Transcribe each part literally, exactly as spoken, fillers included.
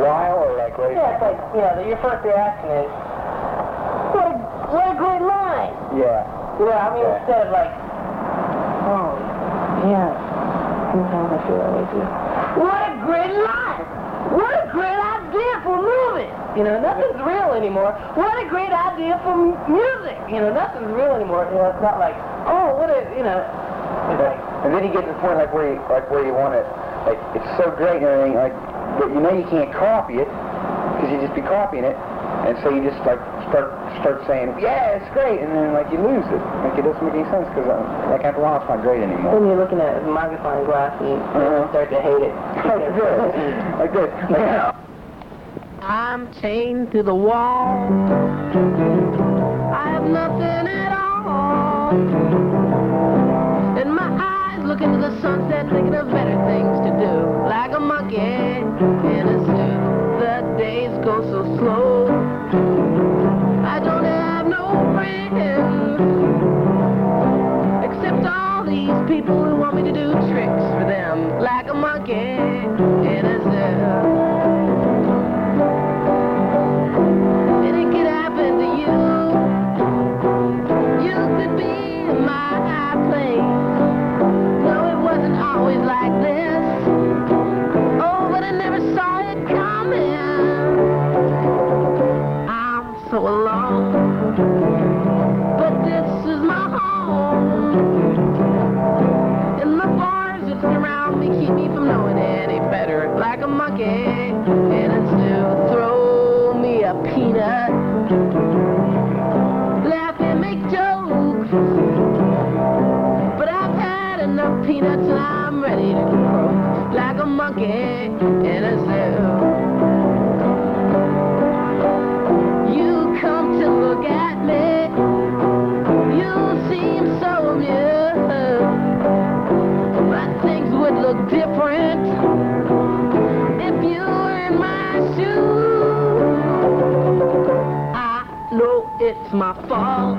while, or like right? Yeah, it's like, you know, your first reaction is, what a, what a great line. Yeah. You know, I mean, Yeah. instead of like, oh, yeah, sometimes I feel that way too. What a great line. What a great idea for a movie. You know, nothing's real anymore. What a great idea for m- music. You know, nothing's real anymore. You know, it's not like, oh, what a, you know. It's like, And then you get to the point like where you, like where you want it, like it's so great and everything, like, but you know you can't copy it because you just be copying it, and so you just like start start saying, yeah, it's great, and then like you lose it, like it doesn't make any sense because uh, like after a while it's not great anymore. when you're looking at a magnifying glass and Uh-huh. you start to hate it. Like this, like I'm chained to the wall. I have nothing at all. And my eyes look into the sunset, thinking of better things to do. Like a monkey in a stew. The days go so slow. I don't have no friends, except all these people who want me to do tricks for them. Like a monkey in a zoo. Peanuts and I'm ready to croak like a monkey in a zoo. You come to look at me, you seem so amused, but things would look different if you were in my shoes. I know it's my fault,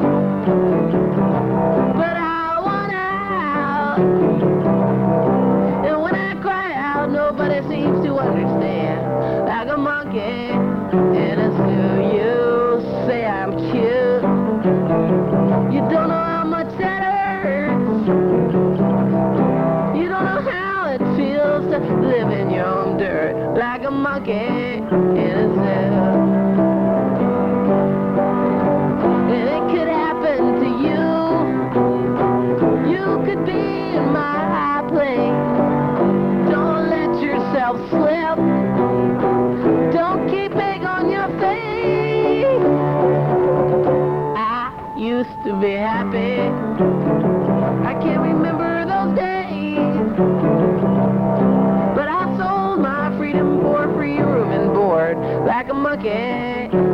but I want out. And when I cry out, nobody seems to understand. Like a monkey in a zoo, you say I'm cute. You don't know how much that hurts. You don't know how it feels to live in your own dirt. Like a monkey in a zoo. And it could happen to you. You could be in my place. Don't let yourself slip. Don't keep egg on your face. I used to be happy. I can't remember those days. But I sold my freedom for free room and board like a monkey